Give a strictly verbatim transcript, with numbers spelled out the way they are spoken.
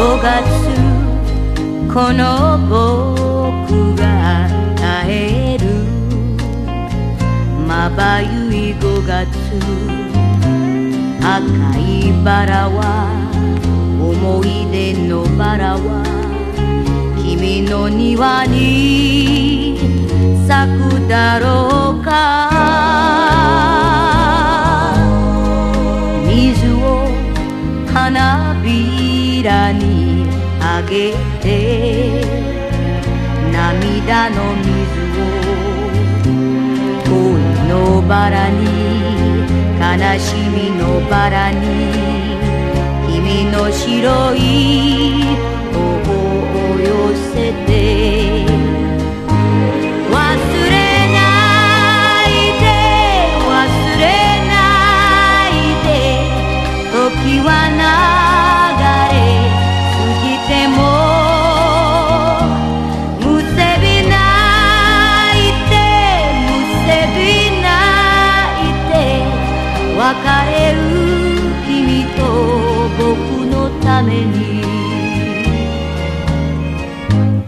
ごがつこの僕が耐えるまばゆいごがつ赤いバラは思い出のバラは君の庭に咲くだろうか水を花びらにあげて涙の水を恋のバラに悲しみのバラに君の白い頬を寄せて忘れないで忘れないで時は流れ過ぎてもむせびないでむせびないで別れる君と僕のために